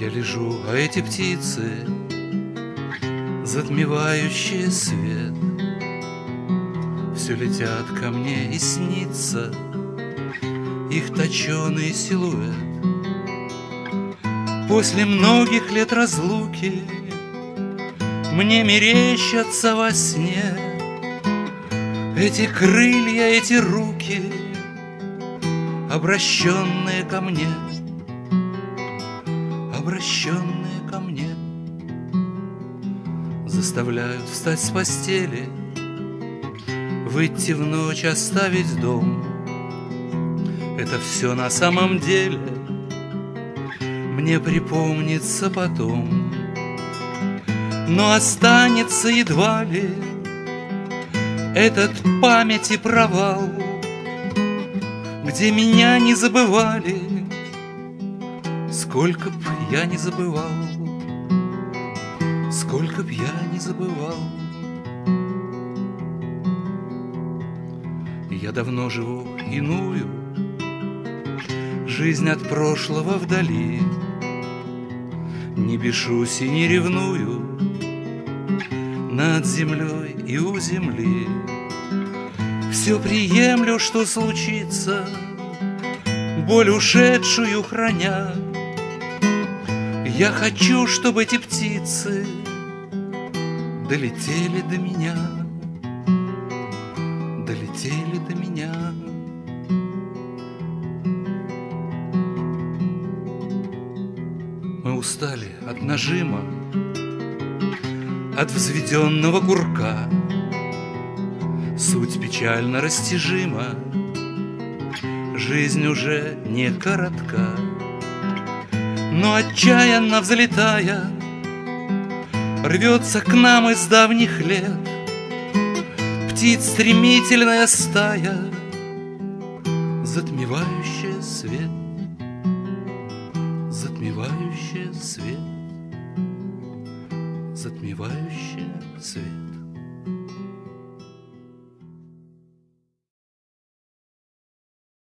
лежу, а эти птицы, затмевающие свет, все летят ко мне, и снится их точеный силуэт. После многих лет разлуки мне мерещатся во сне эти крылья, эти руки, обращенные ко мне, обращенные ко мне, заставляют встать с постели, выйти в ночь, оставить дом. Это все на самом деле мне припомнится потом, но останется едва ли этот памяти провал, где меня не забывали, сколько б я не забывал, сколько б я не забывал. Я давно живу иную жизнь от прошлого вдали, не бешусь и не ревную над землей и у земли. Все приемлю, что случится, боль ушедшую храня. Я хочу, чтобы эти птицы долетели до меня, долетели до меня. Мы устали от нажима, от взведенного курка. Суть печально растяжима, жизнь уже не коротка. Но отчаянно взлетая, рвется к нам из давних лет птиц стремительная стая, затмевающая свет, затмевающая свет, затмевающая свет.